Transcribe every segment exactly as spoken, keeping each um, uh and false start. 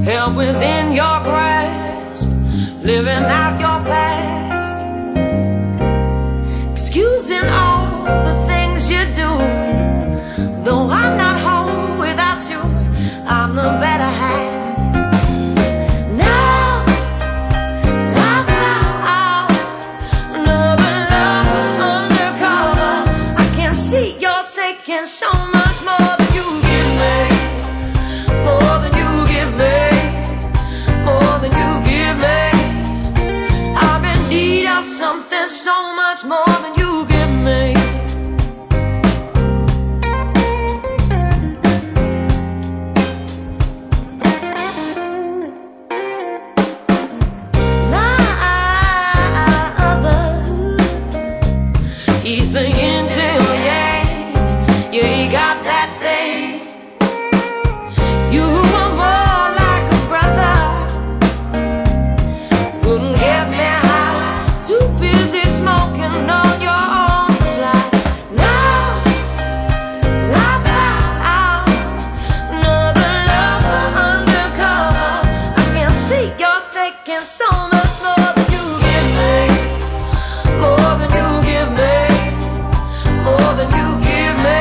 held within your grasp, living out your past, excusing all the things you do. Though I'm not whole without you, I'm the better half. Taking so much more than you give me, more than you give me, more than you give me. I'm in need of something so much more than you give me. He's the yin to your yang. Yeah, he got that thing. You were more like a brother. Couldn't get me high, too busy smoking on your own supply. Now, life out, another lover undercover. I can see you're taking so much more than you give me, more than you give me, more than you give me.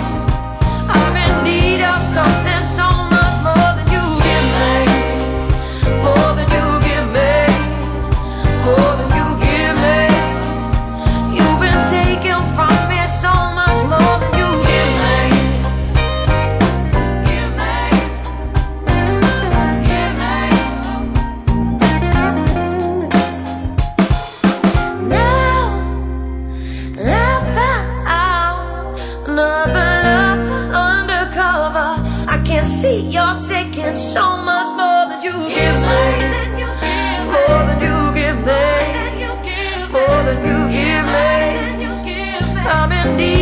Something so much more than you give me, more than you give me, more than you give me. You've been taking from me so much more than you give me. Give me, give me. Now, laugh out, another love undercover. I can see you're taking so much more than you give me, more than you give me, more than you give me. I'm in need.